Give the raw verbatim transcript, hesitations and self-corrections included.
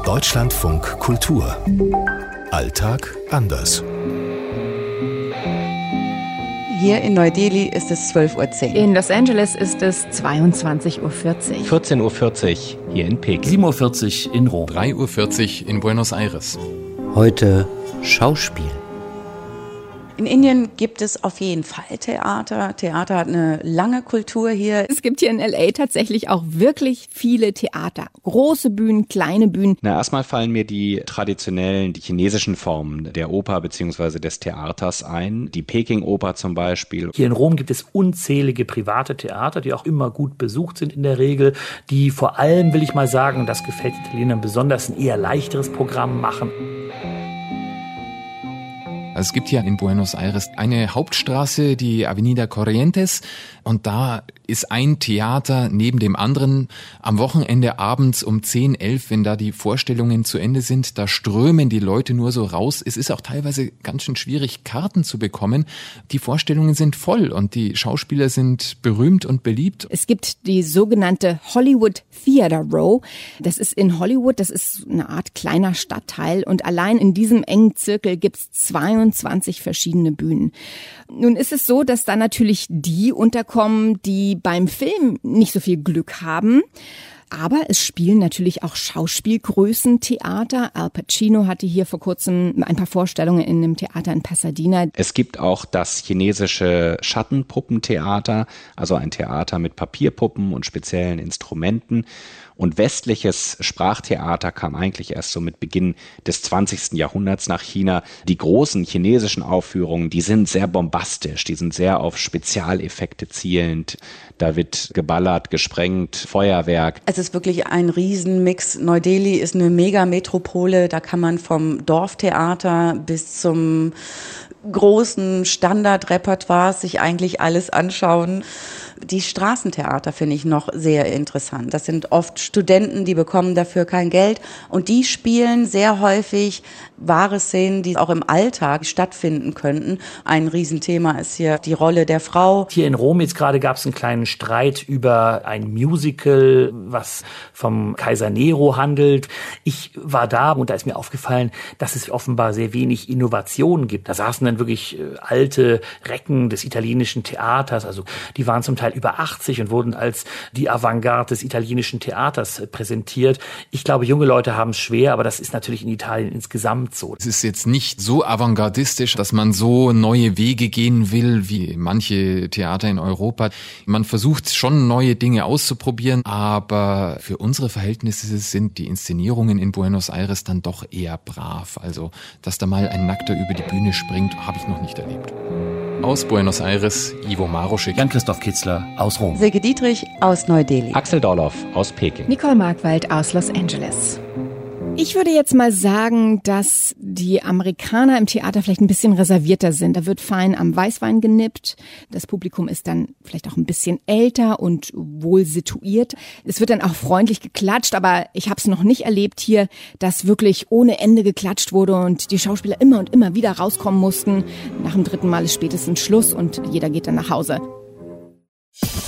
Deutschlandfunk Kultur. Alltag anders. Hier in Neu-Delhi ist es zwölf Uhr zehn. In Los Angeles ist es zweiundzwanzig Uhr vierzig. vierzehn Uhr vierzig hier in Peking. sieben Uhr vierzig in Rom. drei Uhr vierzig in Buenos Aires. Heute Schauspiel. In Indien gibt es auf jeden Fall Theater. Theater hat eine lange Kultur hier. Es gibt hier in L A tatsächlich auch wirklich viele Theater. Große Bühnen, kleine Bühnen. Na, erstmal fallen mir die traditionellen, die chinesischen Formen der Oper bzw. des Theaters ein. Die Peking-Oper zum Beispiel. Hier in Rom gibt es unzählige private Theater, die auch immer gut besucht sind in der Regel. Die vor allem, will ich mal sagen, das gefällt Italienern besonders, ein eher leichteres Programm machen. Also es gibt hier in Buenos Aires eine Hauptstraße, die Avenida Corrientes, und da ist ein Theater neben dem anderen. Am Wochenende abends um zehn, elf, wenn da die Vorstellungen zu Ende sind, da strömen die Leute nur so raus. Es ist auch teilweise ganz schön schwierig, Karten zu bekommen. Die Vorstellungen sind voll und die Schauspieler sind berühmt und beliebt. Es gibt die sogenannte Hollywood Theater Row. Das ist in Hollywood, das ist eine Art kleiner Stadtteil, und allein in diesem engen Zirkel gibt es zweiundzwanzig verschiedene Bühnen. Nun ist es so, dass da natürlich die unterkommen, die beim Film nicht so viel Glück haben. Aber es spielen natürlich auch Schauspielgrößen Theater. Al Pacino hatte hier vor kurzem ein paar Vorstellungen in einem Theater in Pasadena. Es gibt auch das chinesische Schattenpuppentheater, also ein Theater mit Papierpuppen und speziellen Instrumenten. Und westliches Sprachtheater kam eigentlich erst so mit Beginn des zwanzigsten Jahrhunderts nach China. Die großen chinesischen Aufführungen, die sind sehr bombastisch, die sind sehr auf Spezialeffekte zielend. Da wird geballert, gesprengt, Feuerwerk. Es ist wirklich ein Riesenmix. Neu-Delhi ist eine Megametropole. Da kann man vom Dorftheater bis zum großen Standardrepertoire sich eigentlich alles anschauen. Die Straßentheater finde ich noch sehr interessant. Das sind oft Studenten, die bekommen dafür kein Geld, und die spielen sehr häufig wahre Szenen, die auch im Alltag stattfinden könnten. Ein Riesenthema ist hier die Rolle der Frau. Hier in Rom jetzt gerade gab es einen kleinen Streit über ein Musical, was vom Kaiser Nero handelt. Ich war da und da ist mir aufgefallen, dass es offenbar sehr wenig Innovation gibt. Da saßen dann wirklich alte Recken des italienischen Theaters, also die waren zum Teil über achtzig und wurden als die Avantgarde des italienischen Theaters präsentiert. Ich glaube, junge Leute haben es schwer, aber das ist natürlich in Italien insgesamt so. Es ist jetzt nicht so avantgardistisch, dass man so neue Wege gehen will wie manche Theater in Europa. Man versucht schon, neue Dinge auszuprobieren, aber für unsere Verhältnisse sind die Inszenierungen in Buenos Aires dann doch eher brav. Also, dass da mal ein Nackter über die Bühne springt, habe ich noch nicht erlebt. Aus Buenos Aires, Ivo Maruschik. Jan-Christoph Kitzler aus Rom. Silke Dietrich aus Neu-Delhi. Axel Dorloff aus Peking. Nicole Markwald aus Los Angeles. Ich würde jetzt mal sagen, dass die Amerikaner im Theater vielleicht ein bisschen reservierter sind. Da wird fein am Weißwein genippt. Das Publikum ist dann vielleicht auch ein bisschen älter und wohl situiert. Es wird dann auch freundlich geklatscht, aber ich habe es noch nicht erlebt hier, dass wirklich ohne Ende geklatscht wurde und die Schauspieler immer und immer wieder rauskommen mussten. Nach dem dritten Mal ist spätestens Schluss und jeder geht dann nach Hause.